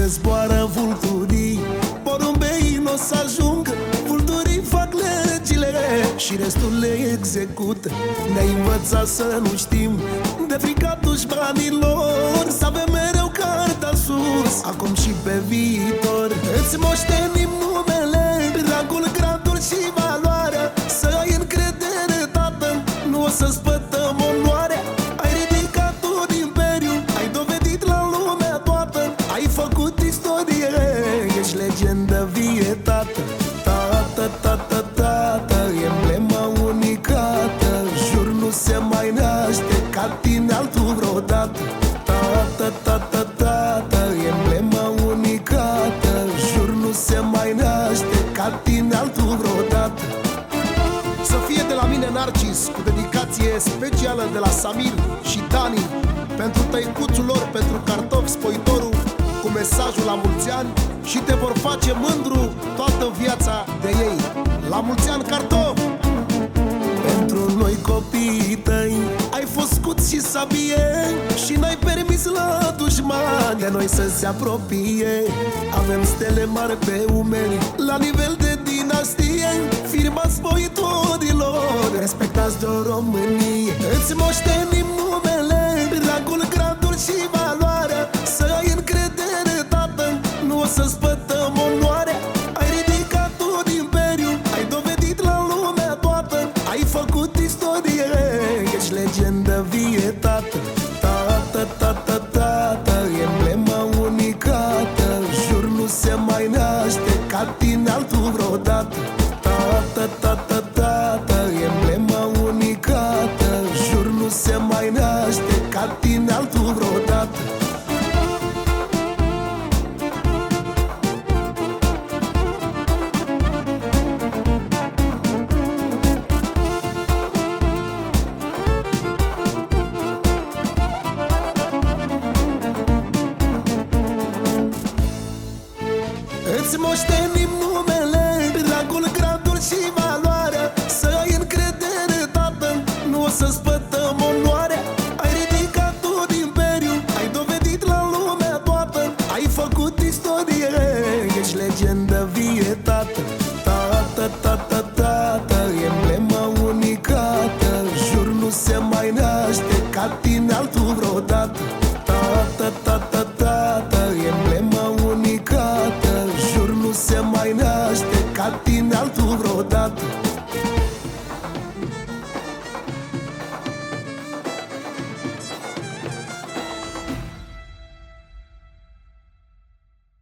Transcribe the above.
unde zboară vulturii, porumbei n-o să ajungă. Vulturii fac legile și restul le execută. Ne-ai învățat să nu știm de frica dușmanilor, să avem mereu cartea sus, acum și pe viitor. Îți moștenim numele, rangul, gradul și valoarea. Să ai încredere, tată, nu o să-ți pătăm onoarea. Ai ridicat un imperiu, ai dovedit la lumea toată, ai făcut istorie, ești legendă vie, tată. Tată, tată, tată, emblema unicată, jur nu se mai naște ca tine altul vreodată. Tată, tată, tată, emblema unicată, jur nu se mai naște ca tine altul vreodată. Să fie de la mine Narcis, cu dedicație specială de la Samir și Dani, pentru tăicuțul lor, pentru cartofi spăitorul, cu mesajul la mulți ani, și te vor face mândru toată viața de ei. La mulți ani, cartof! Pentru noi copiii tăi ai fost scut și sabie și n-ai permis la dușmani de noi să se apropie. Avem stele mari pe umeri la nivel de dinastie, firma spăitorilor respectați de o Românie. Îți moștenim